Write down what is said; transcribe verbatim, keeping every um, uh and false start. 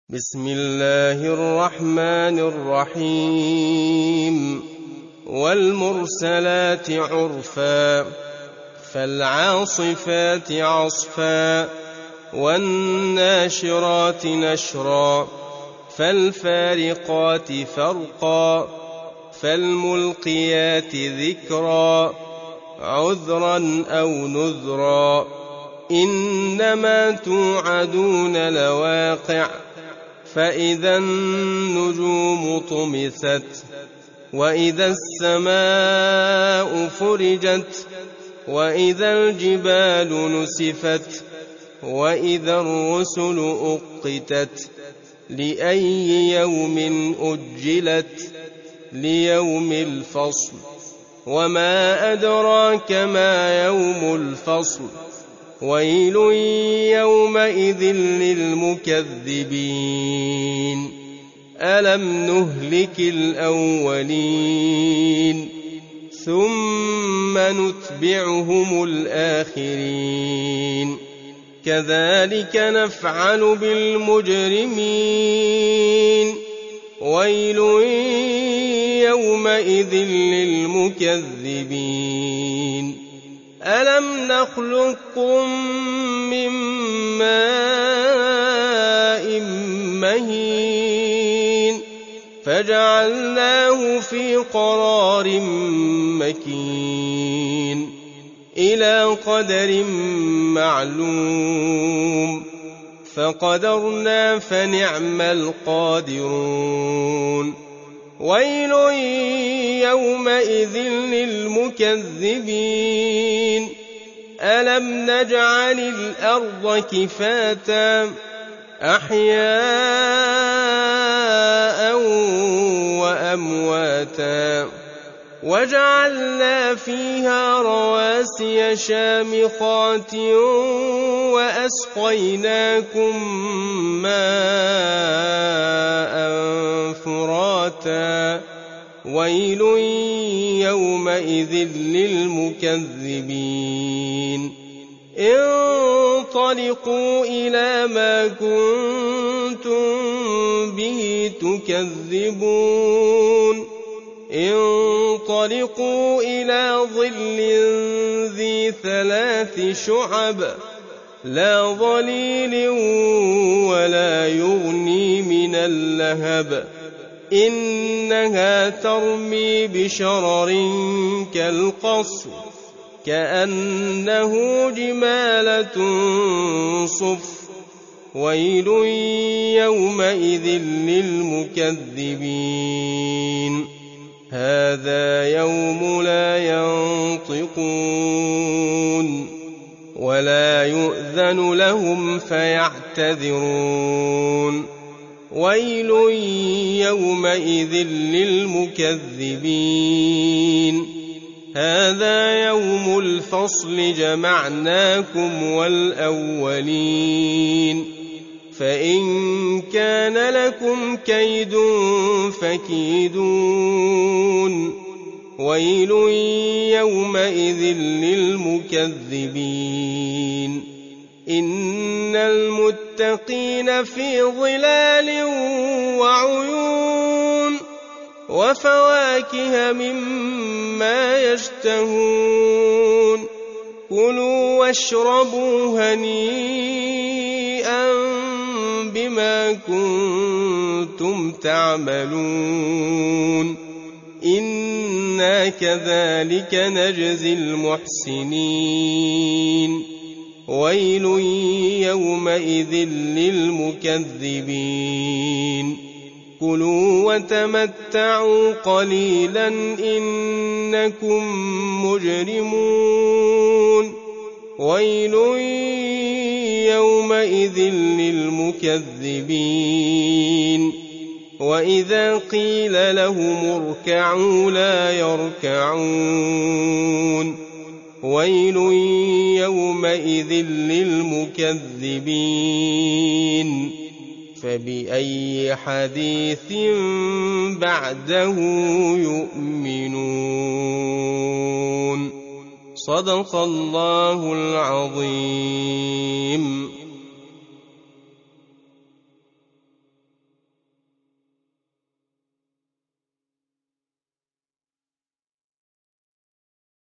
بسم الله الرحمن الرحيم والمرسلات عرفا فالعاصفات عصفا والناشرات نشرا فالفارقات فرقا فالملقيات ذكرا عذرا أو نذرا إنما توعدون لواقع فإذا النجوم طمست وإذا السماء فرجت وإذا الجبال نسفت وإذا الرسل أقتت لأي يوم أجلت ليوم الفصل وما أدراك ما يوم الفصل ويل يومئذ للمكذبين ألم نهلك الأولين ثم نتبعهم الآخرين كذلك نفعل بالمجرمين ويل يومئذ للمكذبين ألم نخلقكم من ماء مهين فجعلناه في قرار مكين إلى قدر معلوم فقدرنا فنعم القادرون ويل يومئذ للمكذبين ألم نجعل الأرض كفاتا أحياء وأمواتا وجعلنا فيها رواسي شامخات وأسقيناكم ماء فراتا ويل يومئذ للمكذبين انطلقوا إلى ما كنتم به تكذبون انطلقوا إلى ظل ذي ثلاث شعب لا ظليل ولا يغني من اللهب إنها ترمي بشرر كالقصر كأنه جمالة صفر ويل يومئذ للمكذبين هذا يوم لا ينطقون ولا يؤذن لهم فيعتذرون ويل يومئذ للمكذبين هذا يوم الفصل جمعناكم والأولين فإن كان لكم كيد فكيدون ويل يومئذ للمكذبين إن المتقين في ظلال وعيون وفواكه مما يشتهون كلوا واشربوا هنيئا بما كنتم تعملون إنا كذلك نجزي المحسنين ويل يومئذ للمكذبين كلوا وتمتعوا قليلا إنكم مجرمون ويل يومئذ للمكذبين وإذا قيل لهم اركعوا لا يركعون ويل يومئذ للمكذبين فبأي حديث بعده يؤمنون صدق الله العظيم.